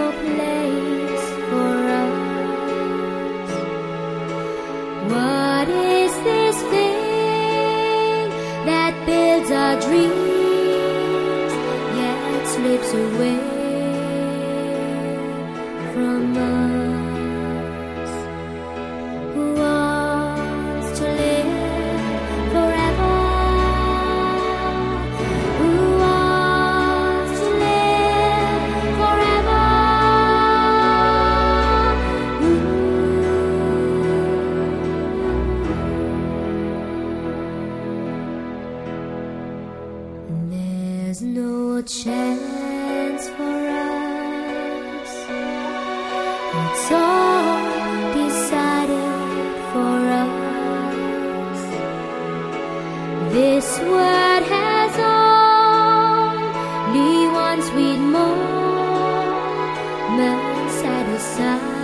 no place for us. What is this thing that builds our dreams yet slips away from us? Who wants to live forever? Who wants to live forever? There's no chance for us. It's all decided for us. This world has only one sweet moment set aside.